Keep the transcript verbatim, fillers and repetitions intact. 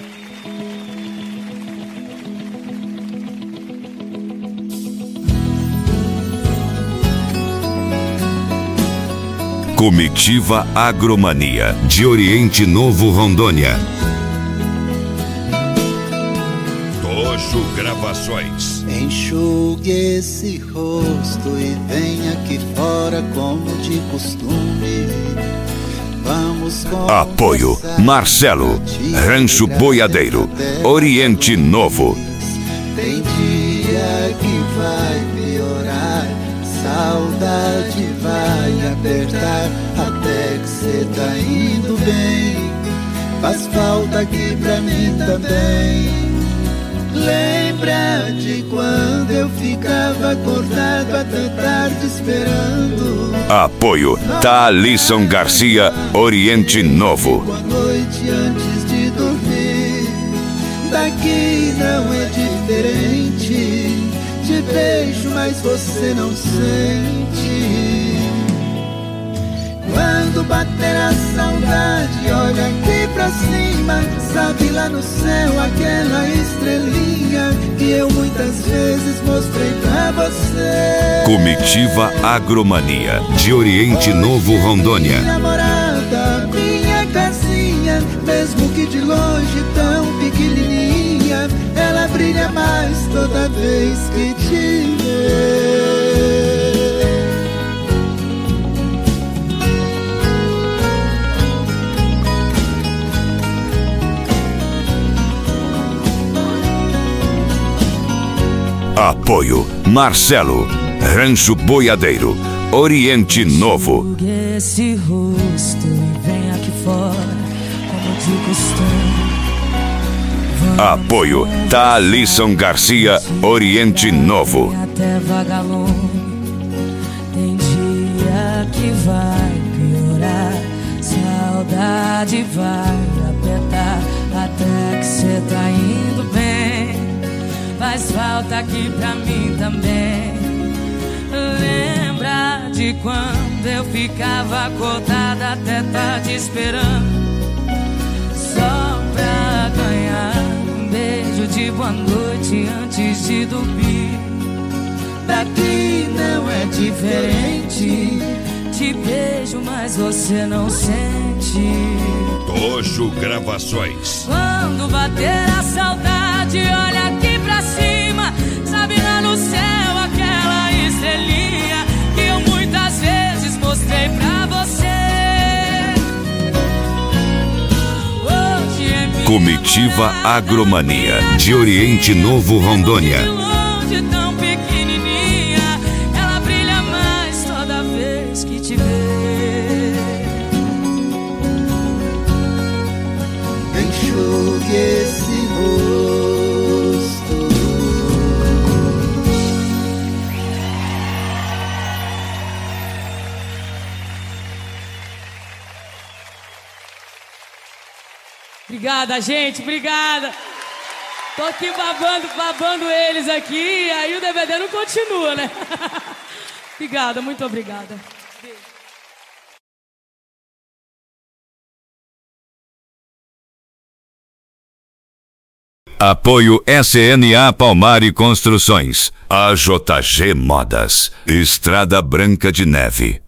Comitiva Agromania, de Oriente Novo, Rondônia. Tocho Gravações. Enxugue esse rosto e venha aqui fora como de costume. Vamos conversar. Apoio Marcelo, Rancho Boiadeiro, Oriente Novo. Tem dia que vai piorar, saudade vai apertar, até que cê tá indo bem. Faz falta aqui pra mim também. Lembra de quando eu ficava acordado até tarde esperando. Apoio Thalisson Garcia, Oriente Novo. Boa noite antes de dormir. Daqui não é diferente. Te beijo, mas você não sente. Quando bater a saudade, olha aqui pra cima. Sabe lá no céu aquela estrelinha que eu muitas vezes mostrei pra você. Comitiva Agromania, de Oriente Novo, Rondônia. Minha namorada, minha casinha, mesmo que de longe tão pequenininha, ela brilha mais toda vez que te vê. Apoio Marcelo, Rancho Boiadeiro, Oriente Novo. Enxugue esse rosto e vem aqui fora, como de costume. Apoio Thalisson Garcia, Oriente Novo. Até vagalume. Tem dia que vai piorar, saudade vai apertar, até que cê tá indo bem. Faz falta aqui pra mim também. Lembra de quando eu ficava acordada até tarde esperando, só pra ganhar um beijo de boa noite antes de dormir. Daqui não é diferente. Te beijo, mas você não sente. Tocho Gravações. Quando bater a saudade, olha aqui pra cima. Sabe lá no céu aquela estrelinha que eu muitas vezes mostrei pra você. Hoje é minha Comitiva Agromania, de Oriente Novo, Rondônia. de longe tão pequenininha, ela brilha mais toda vez que te vê. Enxugue esse rosto. Obrigada, gente, obrigada. Tô aqui babando, babando eles aqui, aí o D V D não continua, né? Obrigada, muito obrigada. Apoio S N A Palmari Construções, A J G Modas, Estrada Branca de Neve.